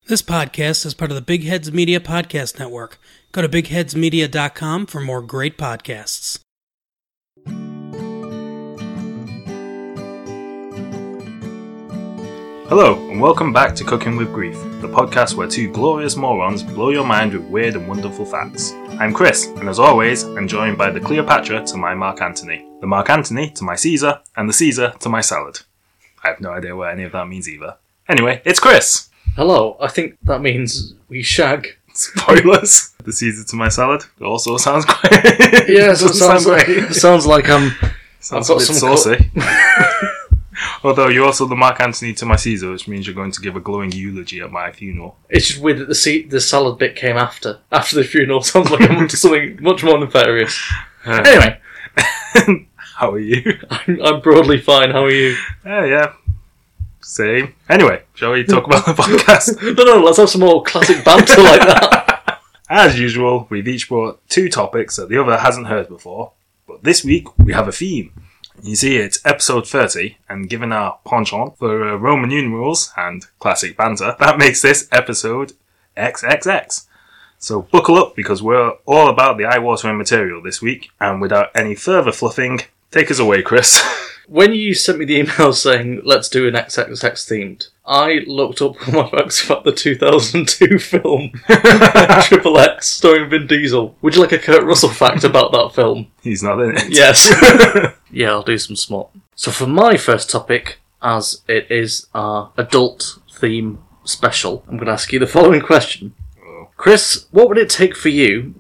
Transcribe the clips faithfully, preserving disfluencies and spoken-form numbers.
This podcast is part of the Big Heads Media Podcast Network. Go to big heads media dot com for more great podcasts. Hello, and welcome back to Cooking with Grief, the podcast where two glorious morons blow your mind with weird and wonderful facts. I'm Chris, and as always, I'm joined by the Cleopatra to my Mark Antony, the Mark Antony to my Caesar, and the Caesar to my salad. I have no idea what any of that means either. Anyway, it's Chris! Hello, I think that means we shag. Spoilers. The Caesar to my salad also sounds quite... Yeah, so it sounds, sound like, it sounds like I'm... Sounds I've a got bit some saucy. Although you're also the Mark Antony to my Caesar, which means you're going to give a glowing eulogy at my funeral. It's just weird that the se- the salad bit came after. After the funeral. Sounds like I'm up to something much more nefarious. Uh, Anyway. How are you? I'm, I'm broadly fine, how are you? Yeah, yeah. Same. Anyway, shall we talk about the podcast? No, no, let's have some more classic banter like that. As usual, we've each brought two topics that the other hasn't heard before. But this week, we have a theme. You see, it's episode thirty, and given our penchant for uh, Roman numerals and classic banter, that makes this episode triple X. So buckle up, because we're all about the eye-watering material this week, and without any further fluffing, take us away, Chris. When you sent me the email saying, let's do an triple X themed, I looked up on my facts about the two thousand two film, Triple X, starring Vin Diesel. Would you like a Kurt Russell fact about that film? He's not in it. Yes. Yeah, I'll do some smart. So for my first topic, as it is our adult theme special, I'm going to ask you the following question. Oh. Chris, what would it take for you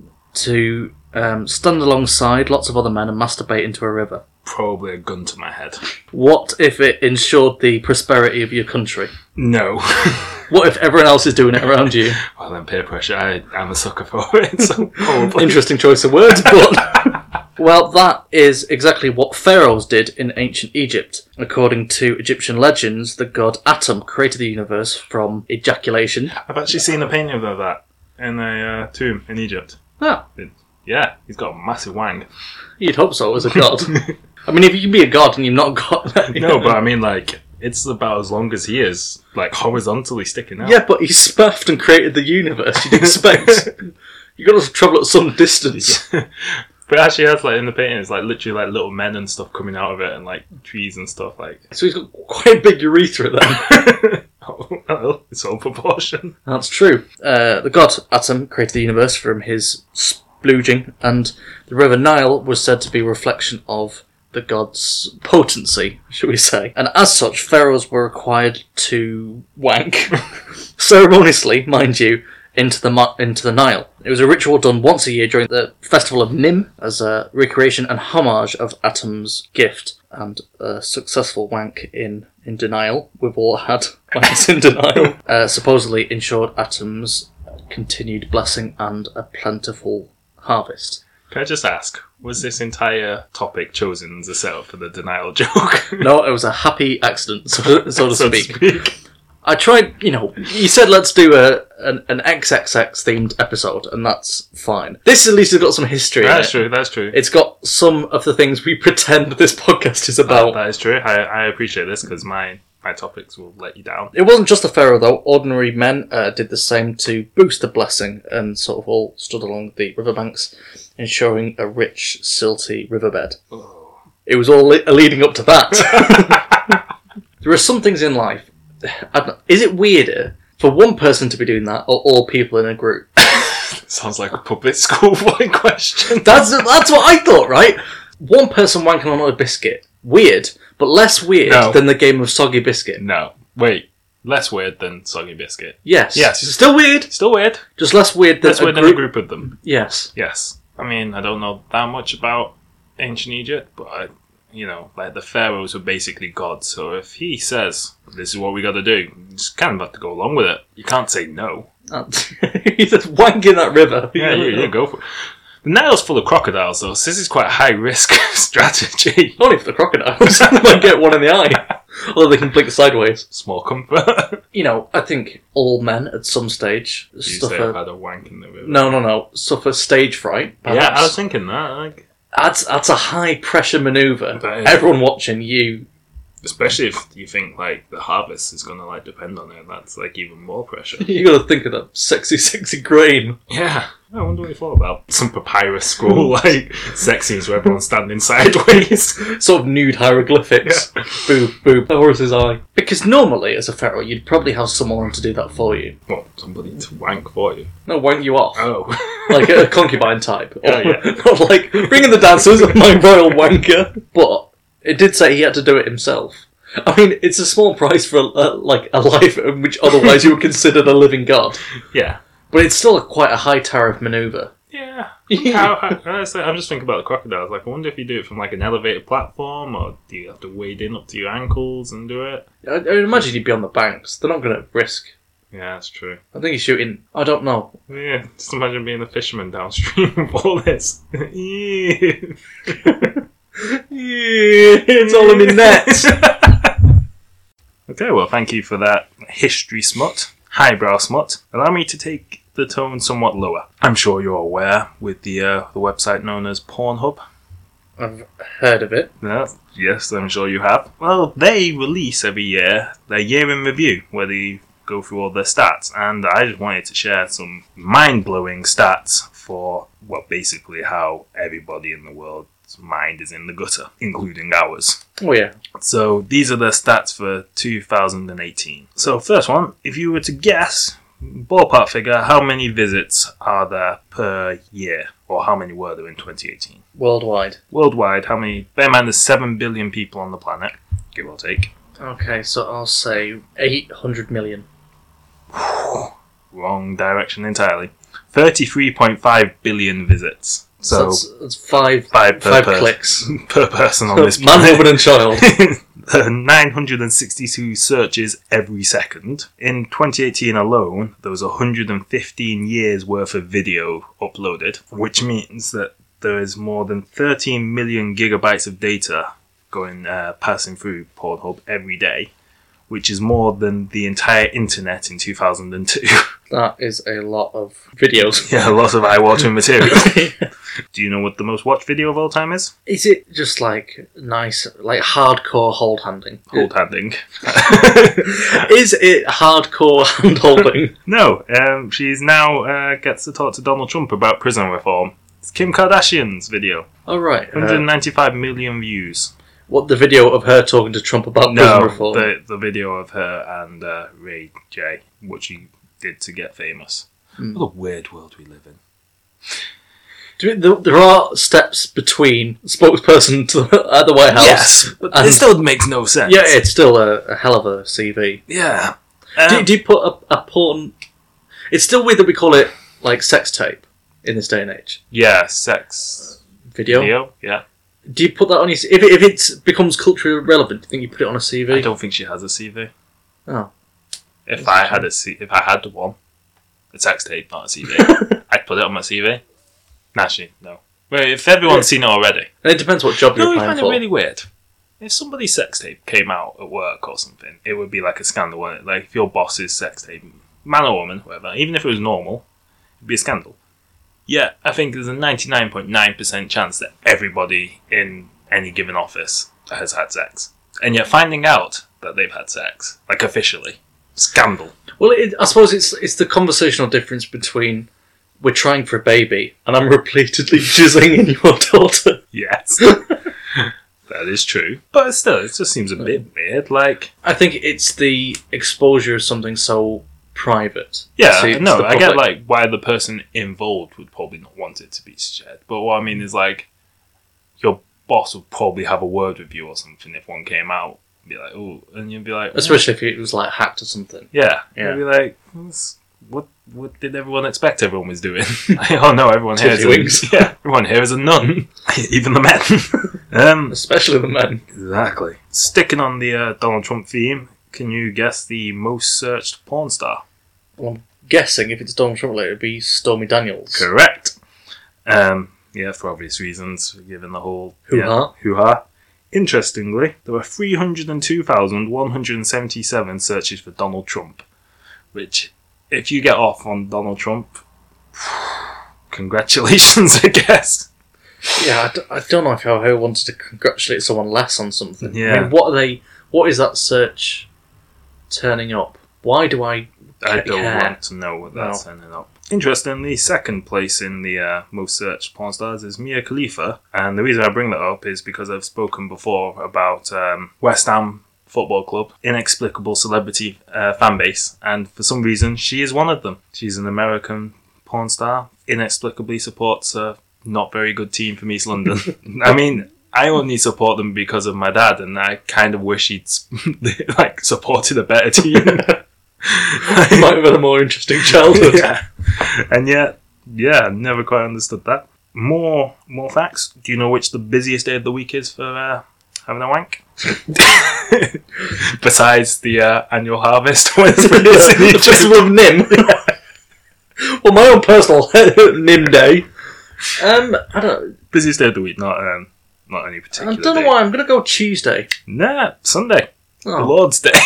to um, stand alongside lots of other men and masturbate into a river? Probably a gun to my head. What if it ensured the prosperity of your country? No. What if everyone else is doing it around you? Well, then peer pressure, I, I'm a sucker for it, so probably. Interesting choice of words, but... Well, that is exactly what pharaohs did in ancient Egypt. According to Egyptian legends, the god Atum created the universe from ejaculation. I've actually seen a painting of that in a uh, tomb in Egypt. Oh, It, yeah, he's got a massive wang. you'd hope so as a god. I mean, if you can be a god and you've not got... No, but I mean, like, it's about as long as he is, like, horizontally sticking out. Yeah, but he spaffed and created the universe. You'd expect... You've got to travel at some distance. But it actually has, like, in the painting, it's, like, literally, like, little men and stuff coming out of it, and, like, trees and stuff, like... So he's got quite a big urethra then. Oh, well, it's all proportion. That's true. Uh, the god Atum created the universe from his splooging, and the river Nile was said to be a reflection of the god's potency, shall we say. And as such, pharaohs were required to wank, ceremoniously, mind you, into the into the Nile. It was a ritual done once a year during the festival of Nim as a recreation and homage of Atum's gift. And a successful wank in, in denial. We've all had wanks in denial. Uh, supposedly ensured Atum's continued blessing and a plentiful harvest. Can I just ask, was this entire topic chosen as a setup for the denial joke? No, it was a happy accident, so, so to So to speak. speak. I tried, you know, you said let's do a an, an triple X themed episode, and that's fine. This at least has got some history That's in it. true, that's true. It's got some of the things we pretend this podcast is That, about. that is true. I, I appreciate this, because my, my topics will let you down. It wasn't just the pharaoh, though. Ordinary men uh, did the same to boost the blessing, and sort of all stood along the riverbanks, ensuring a rich, silty riverbed. Oh. It was all le- leading up to that. There are some things in life. I don't know, is it weirder for one person to be doing that, or all people in a group? Sounds like a public school boy question. That's that's what I thought, right? One person wanking on a biscuit. Weird, but less weird No. than the game of Soggy Biscuit. No. Wait. Less weird than Soggy Biscuit. Yes. Yes. Still weird, Still weird. just less weird than Less a weird group. than a group of them. Yes. Yes. I mean, I don't know that much about ancient Egypt, but, I, you know, like, the pharaohs were basically gods, so if he says, this is what we gotta do, you just kind of have to go along with it. You can't say no. He's just wanking that river. Yeah, you, you go for it. The Nile's full of crocodiles, though, so this is quite a high-risk strategy. Only for the crocodiles. They might get one in the eye. Although they can blink sideways. Small comfort. You know, I think all men at some stage You say I've suffer... had a wank in the river. No, no, no. Suffer stage fright. Yeah, perhaps. I was thinking that. Like, That's, that's a high-pressure manoeuvre. That is. Everyone watching you Especially if you think like the harvest is gonna like depend on it, that's like even more pressure. You got to think of that sexy, sexy grain. Yeah, I wonder what you thought about some papyrus scroll like sexy, where everyone's standing sideways. Sort of nude hieroglyphics. Yeah. Boob, boob, horse's eye. Because normally, as a pharaoh, you'd probably have someone to do that for you. What, somebody to wank for you? No, wank you off. Oh. Like a concubine type. Or, Oh, yeah. Not like, bring in the dancers, my royal wanker. But it did say he had to do it himself. I mean, it's a small price for uh, like a life in which otherwise you would consider a living god. Yeah. But it's still a, quite a high tariff manoeuvre. Yeah. How, how, honestly, I'm just thinking about the crocodiles. Like, I wonder if you do it from like an elevated platform, or do you have to wade in up to your ankles and do it? I, I imagine you'd be on the banks. They're not going to risk. Yeah, that's true. I think he's shooting. I don't know. Yeah, just imagine being a fisherman downstream with all this. Ew. It's all in the net. Okay, well, thank you for that history smut, highbrow smut. Allow me to take the tone somewhat lower. I'm sure you're aware with the uh, the website known as Pornhub. I've heard of it. Yeah, yes, I'm sure you have. Well, they release every year their year in review, where they go through all their stats, and I just wanted to share some mind-blowing stats for, well, basically how everybody in the world's mind is in the gutter, including ours. Oh, yeah. So these are the stats for two thousand eighteen. So first one, if you were to guess, ballpark figure, how many visits are there per year? Or how many were there in twenty eighteen? Worldwide. Worldwide, how many? Bear in mind there's seven billion people on the planet, give or take. Okay, so I'll say eight hundred million. Wrong direction entirely. thirty-three point five billion visits. So, So that's, that's five, five per five per- clicks. per person on this Man, planet. woman and child. nine hundred sixty-two searches every second. In twenty eighteen alone, there was one hundred fifteen years worth of video uploaded, which means that there is more than thirteen million gigabytes of data going uh, passing through Pornhub every day, which is more than the entire internet in two thousand two. That is a lot of videos. Yeah, lots of eye-watering material. Do you know what the most watched video of all time is? Is it just like nice, like hardcore hold handing? Hold handing. Is it hardcore hand holding? No, um, she's now uh, gets to talk to Donald Trump about prison reform. It's Kim Kardashian's video. Oh, right. one hundred ninety-five million views. What, the video of her talking to Trump about prison No, reform? the, the video of her and uh, Ray J, what she did to get famous. Mm. What a weird world we live in. Do you, there, there are steps between spokesperson to the, at the White House. Yes, but and- it still makes no sense. Yeah, it's still a, a hell of a C V. Yeah. do, Um, do you put a, a porn... It's still weird that we call it, like, sex tape in this day and age. yeah, sex Video? video. Yeah. Do you put that on your... If it, if it becomes culturally relevant, do you think you put it on a C V? I don't think she has a C V. Oh. If That's I true. had a C, if I had one, a sex tape, not a C V, I'd put it on my C V. Actually, no. Wait, if everyone's seen it already. And it depends what job No, you're I applying find for. it really weird. If somebody's sex tape came out at work or something, it would be like a scandal, wouldn't it? Like if your boss's sex tape, man or woman, whatever, even if it was normal, it'd be a scandal. Yeah, I think there's a ninety-nine point nine percent chance that everybody in any given office has had sex. And yet finding out that they've had sex, like officially, scandal. Well, it, I suppose it's it's the conversational difference between we're trying for a baby and I'm repeatedly jizzing in your daughter. Yes. That is true. But still, it just seems a bit weird. Like, I think it's the exposure of something so private. yeah, to- to no, the I get public. like why the person involved would probably not want it to be shared. But what I mean is like, your boss would probably have a word with you or something if one came out. Be like, oh, and you'd be like, oh. Especially if it was like hacked or something. Yeah, Yeah. you'd be like, "What's- what? What did everyone expect everyone was doing? Like, oh no, everyone here is Titty wings. a, yeah, everyone here is a nun, even the men. um, Especially the men. exactly. Sticking on the uh, Donald Trump theme, can you guess the most searched porn star? Well, I'm guessing if it's Donald Trump related, it'd be Stormy Daniels. Correct. Um, yeah, for obvious reasons, given the whole Hoo-ha. Yeah, hoo-ha. Interestingly, there were three hundred two thousand one hundred seventy-seven searches for Donald Trump, which, if you get off on Donald Trump, congratulations, I guess. Yeah, I, d- I don't know if I ever wanted to congratulate someone less on something. I Yeah. mean, what are they? What is that search turning up? Why do I I don't care? want to know what that's No. ending up. Interestingly, second place in the uh, most searched porn stars is Mia Khalifa. And the reason I bring that up is because I've spoken before about um, West Ham Football Club, inexplicable celebrity uh, fan base. And for some reason, she is one of them. She's an American porn star, inexplicably supports a not very good team from East London. I mean, I only support them because of my dad, and I kind of wish he'd like supported a better team. It might have been a more interesting childhood. Yeah. And yet, yeah, I never quite understood that. More more facts. Do you know which the busiest day of the week is for uh, having a wank? Besides the uh, annual harvest. When it's The Festival of Nim. Well, my own personal Nim day. Um, I don't. Busiest day of the week, not um, not any I particular don't know day. why. I'm going to go Tuesday. Nah, Sunday. The Oh, Lord's Day.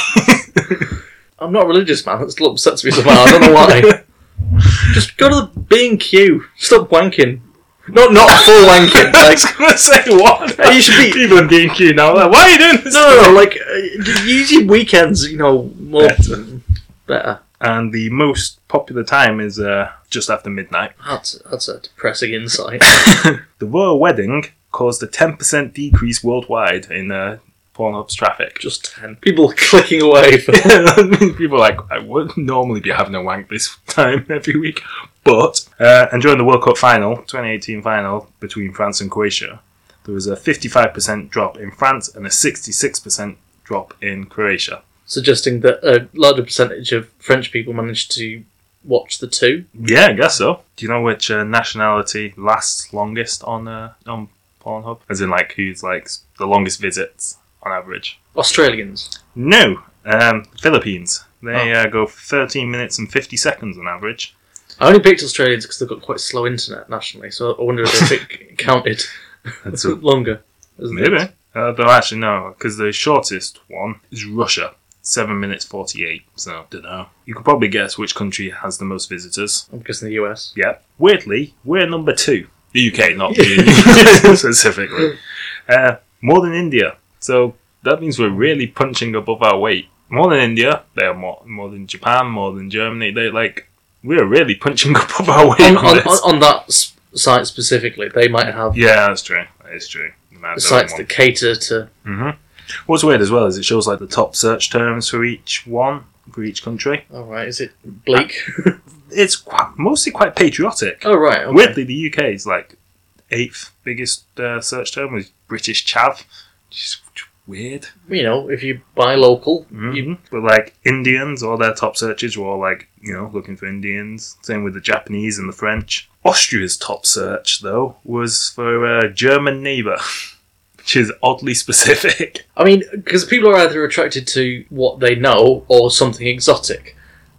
I'm not religious, man. That still upsets me somehow. I don't know why. Just go to the B and Q. Stop wanking. Not not full wanking. I Like, was going to say, what? you should be. People in B and Q now, like, why are you doing this? No, no, no. Like, uh, use your weekends. You know, more Better. better. And the most popular time is uh, just after midnight. That's that's a depressing insight. The royal wedding caused a ten percent decrease worldwide in uh, Pornhub's traffic. Just ten people clicking away. For... People are like, I would normally be having a wank this time every week. But, uh, and during the World Cup final, twenty eighteen final, between France and Croatia, there was a fifty-five percent drop in France and a sixty-six percent drop in Croatia. Suggesting that a larger percentage of French people managed to watch the two. Yeah, I guess so. Do you know which uh, nationality lasts longest on uh, on Pornhub? As in, like, who's, like, the longest visits on average? Australians. No, um, Philippines. They Oh. uh, go for thirteen minutes and fifty seconds on average. I only picked Australians because they've got quite slow internet nationally, so I wonder if it counted That's a, longer. isn't it? maybe. Uh, though actually no, because the shortest one is Russia. seven minutes forty-eight, so don't know. You could probably guess which country has the most visitors. I'm guessing the U S. Yeah. Weirdly, we're number two. The U K, not the U K specifically. Uh, more than India. So that means we're really punching above our weight. More than India, they're more more than Japan, more than Germany. They like we're really punching above our weight. On, on on, this. on, on that s- site specifically, they might have Yeah, that's true. That is true. The amount the of sites one. that cater to. hmm What's weird as well is it shows like the top search terms for each one, for each country. Oh right, is it bleak? It's quite, mostly quite patriotic. oh right, okay. Weirdly, the U K is like eighth biggest uh, search term with British chav. Just weird. You know, if you buy local, hmm you, But like Indians, all their top searches were all like, you know, looking for Indians. Same with the Japanese and the French. Austria's top search, though, was for a German neighbour, which is oddly specific. I mean, because people are either attracted to what they know or something exotic.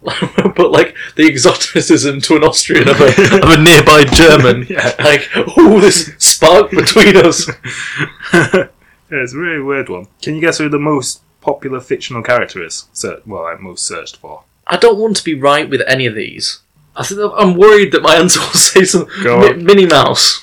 But like the exoticism to an Austrian of a, of a nearby German, Yeah. like oh, this spark between us. Yeah, it's a really weird one. Can you guess who the most popular fictional character is? So, well, like most searched for. I don't want to be right with any of these. I think I'm worried that my answer will say some Go Mi- on. Minnie Mouse.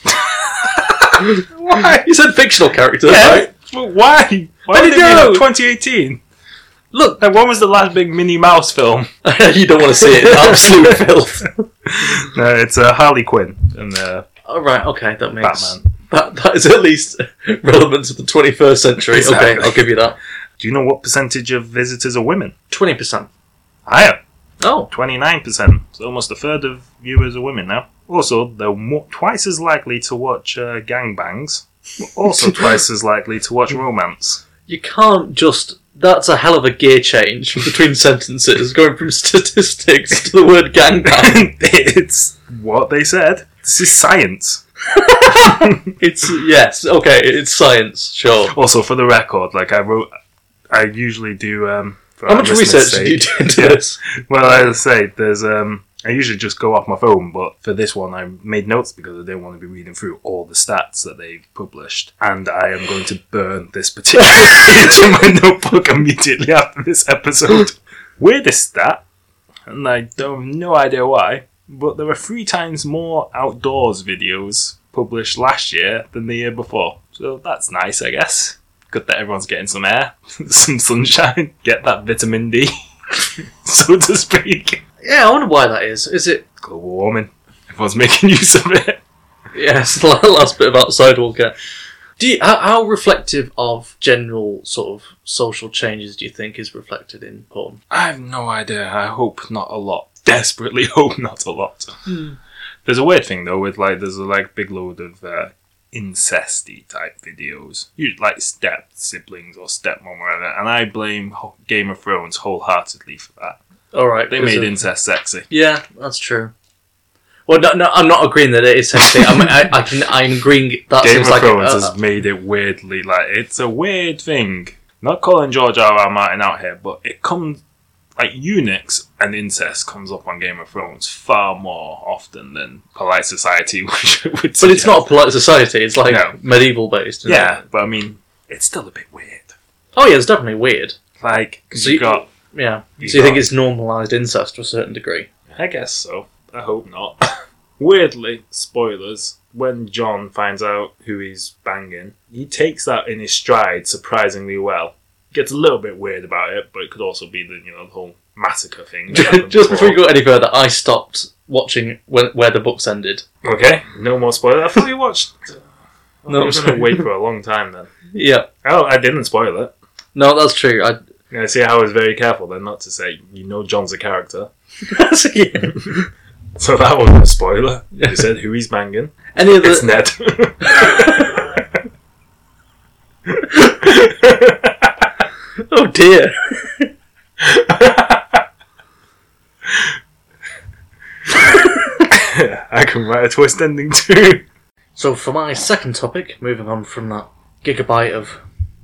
Why? You said fictional character, Yeah, right? but why? Why I did it don't be know. like twenty eighteen? Look, Like, when was the last big Minnie Mouse film? you don't want to see it. Absolute filth. No, it's uh, Harley Quinn and uh, All right, okay, that makes Batman. that that is at least relevant to the twenty-first century. Exactly. Okay, I'll give you that. Do you know what percentage of visitors are women? Twenty percent. Higher. Oh, twenty-nine percent. So almost a third of viewers are women now. Also, they're more, twice as likely to watch uh, gangbangs, but also twice as likely to watch romance. you can't just. That's a hell of a gear change between sentences, going from statistics to the word gangbang. It's what they said. This is science. It's yes, okay, it's science, sure. Also, for the record, like I wrote, I usually do. Um, for How our much listeners' research did you sake- do into Yeah. this? Well, as I say, there's um, I usually just go off my phone, but for this one, I made notes because I didn't want to be reading through all the stats that they've published, and I am going to burn this particular page in my notebook immediately after this episode. Weirdest stat, and I don't have no idea why, but there were three times more outdoors videos published last year than the year before, so that's nice, I guess. Good that everyone's getting some air, some sunshine, get that vitamin D, so to speak. Yeah, I wonder why that is. Is it... Global warming. Everyone's making use of it. Yes, the last bit of outside we'll get. Do you, how, how reflective of general sort of social changes do you think is reflected in porn? I have no idea. I hope not a lot. Desperately hope not a lot. Hmm. There's a weird thing though with like there's a like big load of uh, incesty type videos, usually like step siblings or stepmom or whatever, and I blame Ho- Game of Thrones wholeheartedly for that. All right, They made of... incest sexy. Yeah, that's true. Well, no, no, I'm not agreeing that it is sexy. I mean, I, I can, I'm agreeing that Game seems of like Thrones a, has made it weirdly like it's a weird thing. Not calling George R. R. Martin out here, but it comes like eunuchs and incest comes up on Game of Thrones far more often than polite society would suggest. But it's not a polite society. It's like No. medieval based. Isn't Yeah, it? but I mean, it's still a bit weird. Oh yeah, it's definitely weird. Like So you you- got, Yeah. You So you think got- it's normalised incest to a certain degree? I guess so. I hope not. Weirdly, spoilers. When John finds out who he's banging, he takes that in his stride surprisingly well. Gets a little bit weird about it, but it could also be the you know the whole massacre thing. that happened Just before before. we go any further, I stopped watching when, where the books ended. Okay, no more spoiler. I thought you watched. No, No, I'm I'm sorry. gonna wait for a long time then. Yeah. Oh, I didn't spoil it. No, that's true. I. I see. I was very careful then not to say you know John's a character. Yeah. So that wasn't a spoiler. You said who he's banging. Any other? It's Ned. Oh dear. I can write a twist ending too. So for my second topic, moving on from that gigabyte of...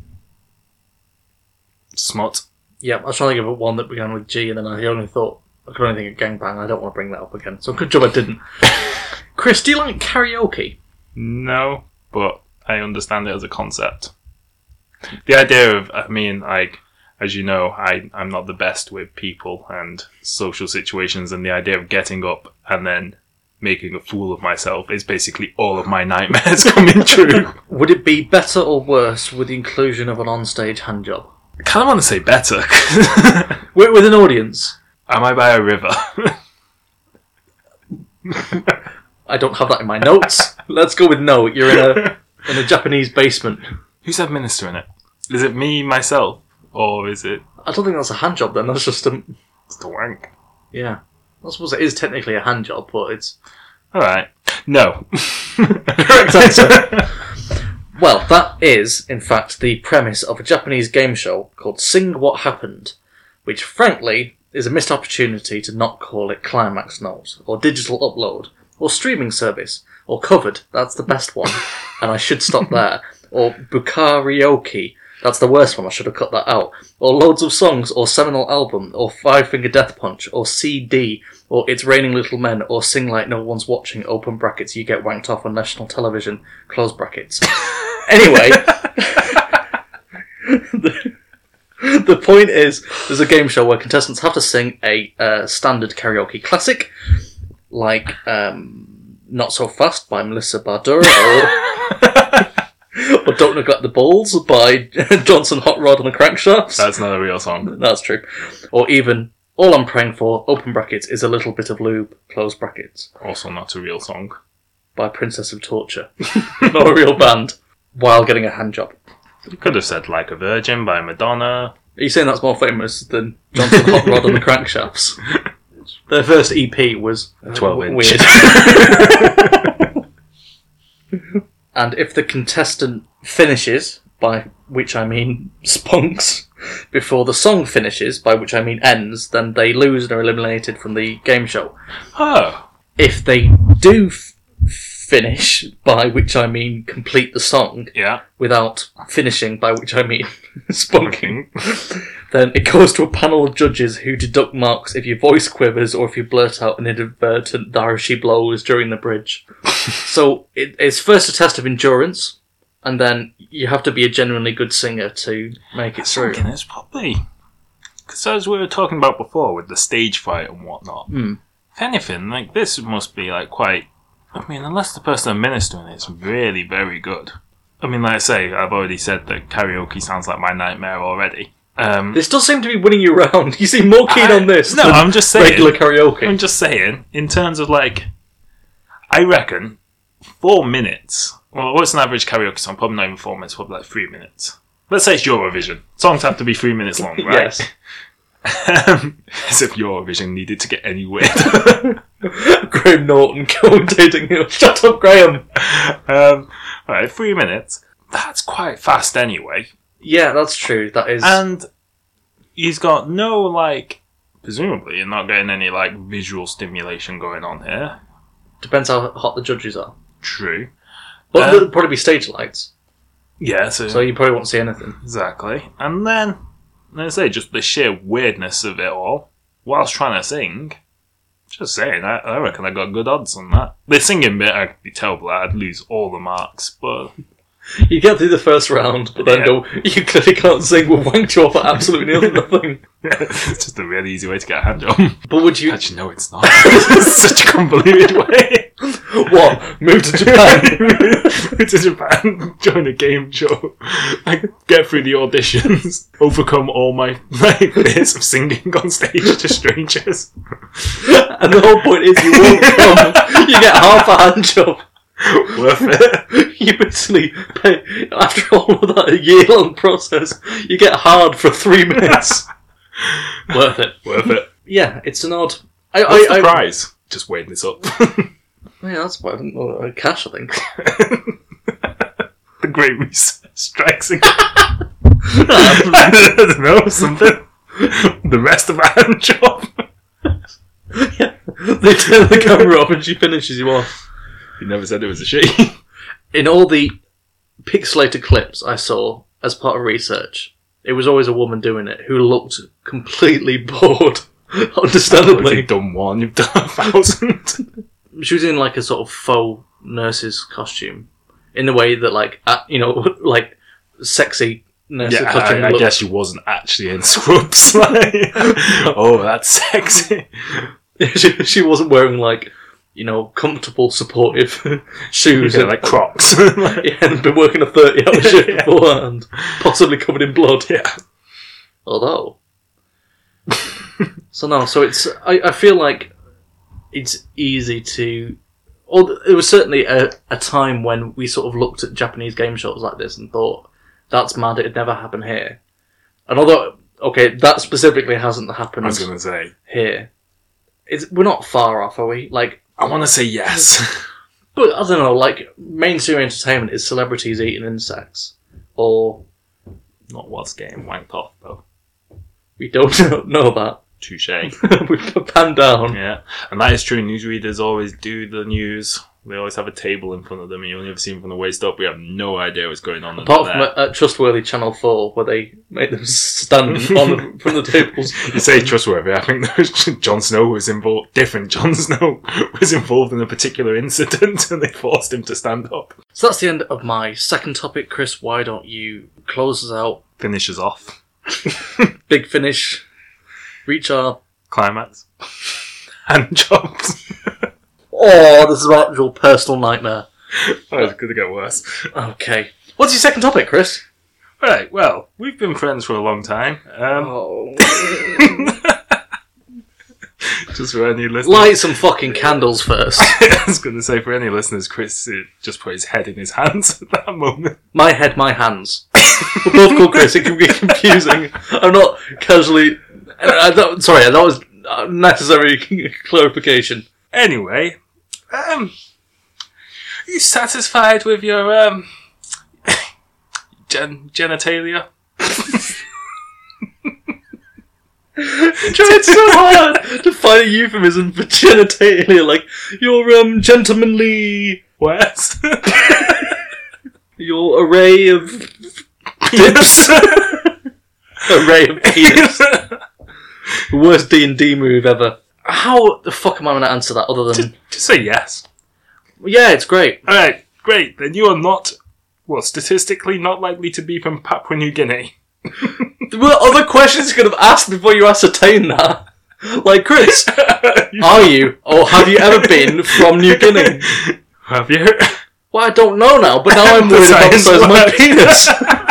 Smut. Yeah, I was trying to think of one that began with G, and then I only thought... I could only think of gangbang, I don't want to bring that up again. So good job I didn't. Chris, do you like karaoke? No, but I understand it as a concept. The idea of, I mean, like, as you know, I, I'm not the best with people and social situations, and the idea of getting up and then making a fool of myself is basically all of my nightmares coming true. Would it be better or worse with the inclusion of an onstage handjob? I kind of want to say better. With, with an audience? Am I by a river? I don't have that in my notes. Let's go with no. You're in a in a Japanese basement. Who's administering it? Is it me, myself? Or is it I don't think that's a handjob then, that's just a... just a wank? Yeah. I suppose it is technically a handjob, but it's... Alright. No. Correct answer. Well, that is, in fact, the premise of a Japanese game show called Sing What Happened, which, frankly, is a missed opportunity to not call it Climax Note, or Digital Upload, or Streaming Service, or Covered, that's the best one, and I should stop there, or Bukarioke, that's the worst one, I should have cut that out, or Loads of Songs, or Seminal Album, or Five Finger Death Punch, or C D, or It's Raining Little Men, or Sing Like No One's Watching, open brackets, you get wanked off on national television, close brackets. Anyway, the, the point is, there's a game show where contestants have to sing a uh, standard karaoke classic, like um, Not So Fast by Melissa Bardura, or, or Don't Neglect the Balls by Johnson Hot Rod and the Crankshafts. That's not a real song. That's true. Or even, All I'm Praying For, open brackets, is a little bit of lube, close brackets, Also not a real song. by Princess of Torture. Not a real band. While getting a handjob. You could have said Like a Virgin by Madonna. Are you saying that's more famous than Johnson Hot Rod and the Crankshafts? Their first E P was uh, twelve inch. weird. And if the contestant finishes, by which I mean spunks, before the song finishes, by which I mean ends, then they lose and are eliminated from the game show. Oh. If they do f- finish, by which I mean complete the song, Yeah. without finishing, by which I mean spunking, then it goes to a panel of judges who deduct marks if your voice quivers or if you blurt out an inadvertent "there she blows" during the bridge. So it, it's first a test of endurance, and then you have to be a genuinely good singer to make it through. Thinking it's probably... Because as we were talking about before with the stage fight and whatnot, Mm. if anything, like this must be like quite... I mean, unless the person administering it's really very good. I mean, like I say, I've already said that karaoke sounds like my nightmare already. Um, This does seem to be winning you round. You seem more keen I- on this no, than I'm just saying- regular karaoke. I'm just saying, in terms of like, I reckon four minutes. Well, what's an average karaoke song? Probably not even four minutes, probably like three minutes. Let's say it's Eurovision. Songs have to be three minutes long, right? Yes. Um, as if Eurovision needed to get any weird. Graham Norton commentating it. Shut up, Graham! um, alright, three minutes. That's quite fast anyway. Yeah, that's true. That is... And he's got no, like, presumably you're not getting any, like, visual stimulation going on here. Depends how hot the judges are. True. But Um, there'll probably be stage lights, Yeah, so, so you probably won't see anything. exactly. And then, let's say, just the sheer weirdness of it all, whilst trying to sing. Just saying, I, I reckon I got good odds on that. The singing bit, I'd be terrible at. I'd lose all the marks, but... You get through the first round, but then Yeah. go, you clearly can't sing, we'll wank you off at absolutely nothing. it's just a really easy way to get a hand job. But would you... Actually, no, it's not. It's such a convoluted way. What? Move to Japan? Move to Japan, join a game show, like, get through the auditions, overcome all my like, fears of singing on stage to strangers. And the whole point is you won't come. You get half a hand job. Worth it. You basically pay, after all of that year-long process, you get hard for three minutes. Worth it. Worth it. Yeah, it's an odd... I, What's I, the I, prize? Just weighing this up. Yeah, that's what uh, cash, I think. The Great Reset strikes again. I don't know, something. The rest of a hand job. Yeah. They turn the camera off and she finishes you off. He never said it was a she. In all the pixelated clips I saw as part of research, it was always a woman doing it who looked completely bored. If Understandably. you've done one, you've done a thousand. She was in like a sort of faux nurse's costume. In the way that like, uh, you know, like sexy nurse's Yeah, costume I, I look. guess she wasn't actually in scrubs. Like, oh, that's sexy. she, she wasn't wearing like, you know, comfortable, supportive shoes. Yeah, and, like Crocs. yeah, and been working a thirty-hour shift Yeah. beforehand, possibly covered in blood. Yeah. Although, so no, so it's. I, I feel like it's easy to. Or it was certainly a, a time when we sort of looked at Japanese game shows like this and thought, "That's mad! It'd never happen here." And although, okay, that specifically hasn't happened I was going to say. here. It's, we're not far off, are we? Like, I want to say yes. but I don't know. Like, mainstream entertainment is celebrities eating insects, or Not what's getting wanked off, though. we don't know, know that. Touche. We put pan down. Yeah. And that is true. Newsreaders always do the news. They always have a table in front of them and you only ever see them from the waist up. We have no idea what's going on. Apart under from there. at Trustworthy Channel four, where they make them stand on the, from the tables. You say trustworthy. I think that Jon Snow was involved. Different Jon Snow was involved in a particular incident, and they forced him to stand up. So that's the end of my second topic. Chris, why don't you close us out? Finishes off. Big finish. Reach our... Climax. Hand jobs. Oh, this is an actual personal nightmare. Oh, it's going to get worse. Okay. What's your second topic, Chris? Right. Well, we've been friends for a long time. Um, Oh. just for any listeners. Light some fucking candles first. I was going to say, for any listeners, Chris uh, just put his head in his hands at that moment. My head, my hands. We're both called Chris. It can be confusing. I'm not casually... I don't, sorry, that was necessary clarification. Anyway, um, are you satisfied with your um, gen- genitalia? Tried so hard to find a euphemism for genitalia, like your um gentlemanly, West? your array of Penis? array of penis. The worst D and D move ever. How the fuck am I going to answer that other than just, just say yes. yeah, it's great. Alright, great. Then you are not, well, statistically not likely to be from Papua New Guinea. There were other questions you could have asked before you ascertain that. Like, Chris, are you or have you ever been from New Guinea? Have you? Well, I don't know now, but now I'm The worried about the science size of my works. penis.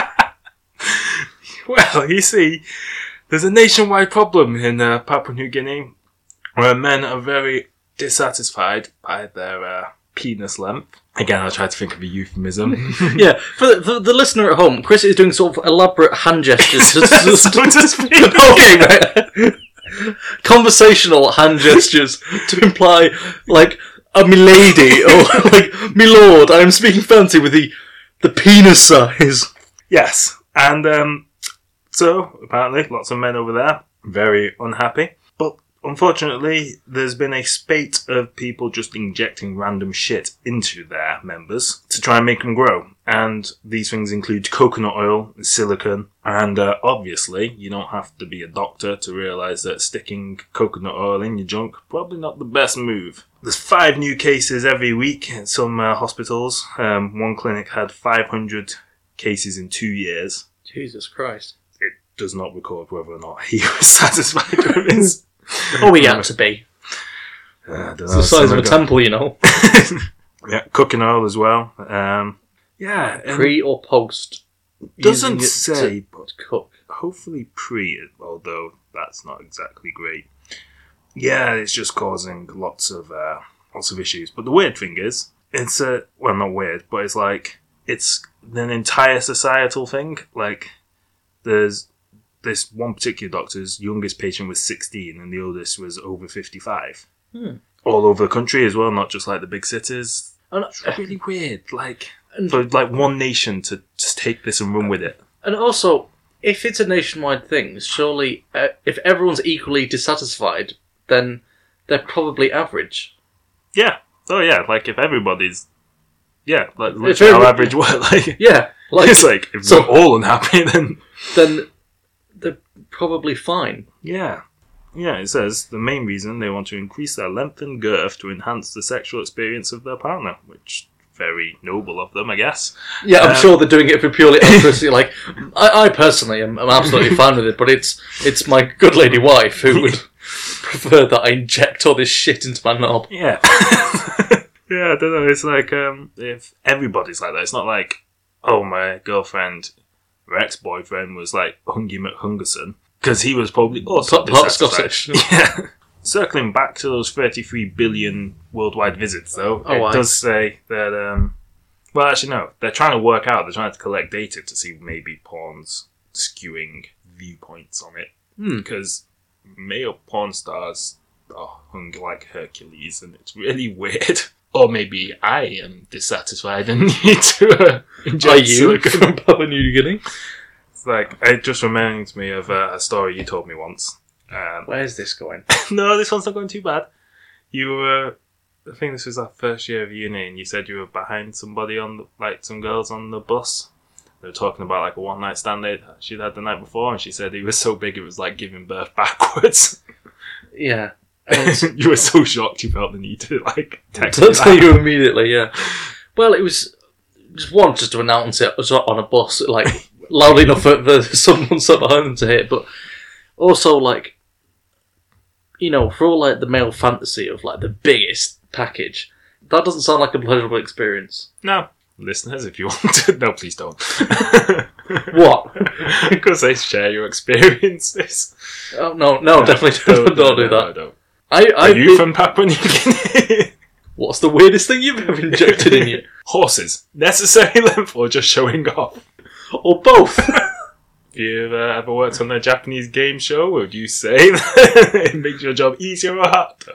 Well, you see, there's a nationwide problem in uh, Papua New Guinea where men are very dissatisfied by their uh, penis length. Again, I'll try to think of a euphemism. Yeah, for the, for the listener at home, Chris is doing sort of elaborate hand gestures. to- to- So to speak. okay, right. Conversational hand gestures to imply, like, a milady or like, milord. I'm speaking fancy with the the penis size. Yes, and um, so apparently lots of men over there very unhappy. But unfortunately, there's been a spate of people just injecting random shit into their members to try and make them grow. And these things include coconut oil, silicone, and uh, obviously you don't have to be a doctor to realise that sticking coconut oil in your junk probably not the best move. There's five new cases every week in some uh, hospitals. Um, one clinic had five hundred cases in two years. Jesus Christ. It does not record whether or not he was satisfied with his. Oh, he had to be. Uh, I don't It's know, the size of a something like temple, you know. that. Yeah, cooking oil as well. Um, yeah, um, Pre or post. doesn't using it say, to but cook. hopefully pre, although that's not exactly great. Yeah, it's just causing lots of uh, lots of issues. But the weird thing is, it's a well, not weird, but it's like it's an entire societal thing. Like, there's this one particular doctor's youngest patient was sixteen, and the oldest was over fifty-five. Hmm. All over the country as well, not just like the big cities. And, It's really weird, like And- for like one nation to just take this and run with it. and also, if it's a nationwide thing, surely uh, if everyone's equally dissatisfied, then they're probably average. Yeah. Oh yeah. Like if everybody's, yeah, like If literally how every- average what like. Yeah, like It's like if so- we're all unhappy, then then they're probably fine. yeah, yeah. It says the main reason they want to increase their length and girth to enhance the sexual experience of their partner, which very noble of them, I guess. Yeah, I'm Um, sure they're doing it for purely altruistic. Like, I, I personally am I'm absolutely fine with it, but it's it's my good lady wife who would prefer that I inject all this shit into my knob. Yeah. Yeah, I don't know. It's like um, if everybody's like that, it's not like, oh, my girlfriend, her ex-boyfriend was like Hungy McHungerson, because he was probably also Part- part dissatisfied. Scottish. Yeah. Circling back to those thirty-three billion worldwide visits, though, Oh, it aye. does say that, um, well, actually, no, they're trying to work out, they're trying to collect data to see maybe porn's skewing viewpoints on it. Hmm. Because male porn stars are hung like Hercules, and it's really weird. Or maybe I am dissatisfied and need to uh, inject Are you silicone. from Papua New Guinea? It's like, it just reminds me of uh, a story you told me once. Um, Where's this going? no, this one's not going too bad. You were, I think this was our first year of uni, and you said you were behind somebody on, the, like, some girls on the bus. They were talking about, like, a one-night stand they'd, she'd had the night before, and she said he was so big it was like giving birth backwards. Yeah. And You were so shocked you felt the need to, like, text I'll me tell that. you immediately, yeah. Well, it was just one, just to announce it was on a bus, like, loudly enough for the, someone sat behind them to hear, but also, like, you know, for all, like, the male fantasy of, like, the biggest package, that doesn't sound like a pleasurable experience. No. Listeners, if you want to... No, please don't. What? Because they share your experiences. Oh, no, no, definitely don't, don't do no, that. don't. I, Are I've you been- from Papua New Guinea? What's the weirdest thing you've ever injected in you? Horses. Necessary length or just showing off? Or both? You uh, ever worked on a Japanese game show? Would you say that it makes your job easier or harder?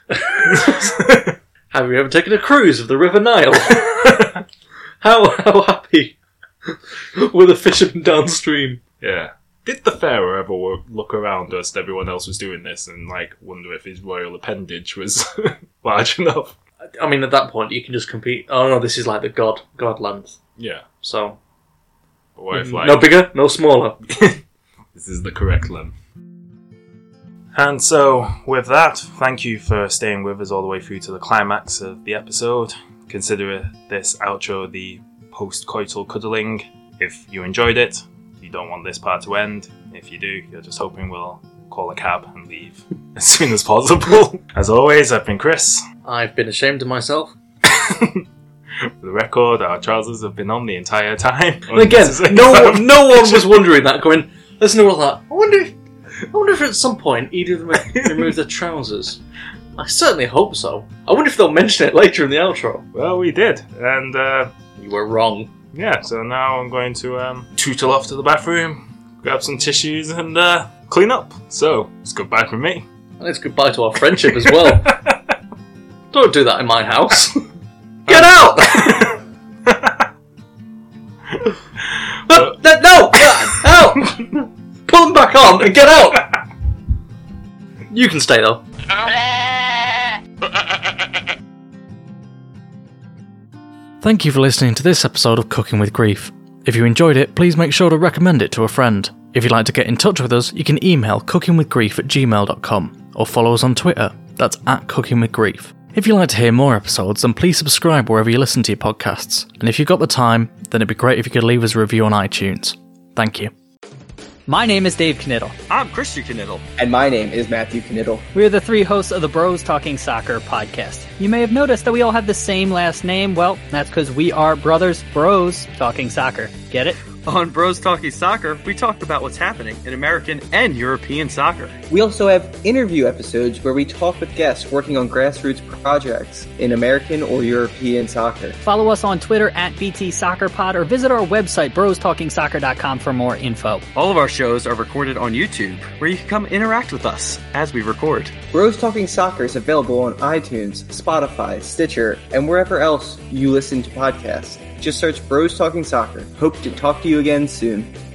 Have you ever taken a cruise of the River Nile? how how happy were the fishermen downstream? Yeah. Did the pharaoh ever wo- look around whilst everyone else was doing this and like wonder if his royal appendage was large enough? I mean, at that point, you can just compete. Oh no, this is like the god god length. Yeah. So But what if like no bigger, no smaller. this is the correct length? And so, with that, thank you for staying with us all the way through to the climax of the episode. Consider this outro the post-coital cuddling. If you enjoyed it, you don't want this part to end. If you do, you're just hoping we'll call a cab and leave as soon as possible. As always, I've been Chris. I've been ashamed of myself. For the record, our trousers have been on the entire time. And again, no one, no one was wondering that, going, listen to all that. I wonder if, I wonder if at some point either of them remove their trousers. I certainly hope so. I wonder if they'll mention it later in the outro. Well, we did. And, uh... you were wrong. Yeah, so now I'm going to, um, tootle off to the bathroom, grab some tissues, and, uh, clean up. So, it's goodbye from me. And it's goodbye to our friendship as well. Don't do that in my house. Get out! no, no, no! Out! Pull them back on and get out! You can stay though. Thank you for listening to this episode of Cooking with Grief. If you enjoyed it, please make sure to recommend it to a friend. If you'd like to get in touch with us, you can email cookingwithgrief at gmail dot com or follow us on Twitter. That's at cookingwithgrief. If you'd like to hear more episodes, then please subscribe wherever you listen to your podcasts. And if you've got the time, then it'd be great if you could leave us a review on iTunes. Thank you. My name is Dave Knittel. I'm Christian Knittel. And my name is Matthew Knittel. We are the three hosts of the Bros Talking Soccer podcast. You may have noticed that we all have the same last name. Well, that's because we are brothers bros talking soccer. Get it? On Bros Talking Soccer, we talked about what's happening in American and European soccer. We also have interview episodes where we talk with guests working on grassroots projects in American or European soccer. Follow us on Twitter at B T Soccer Pod or visit our website bros talking soccer dot com for more info. All of our shows are recorded on YouTube, where you can come interact with us as we record. Bros Talking Soccer is available on iTunes, Spotify, Stitcher, and wherever else you listen to podcasts. Just search Bros Talking Soccer. Hope to talk to you again soon.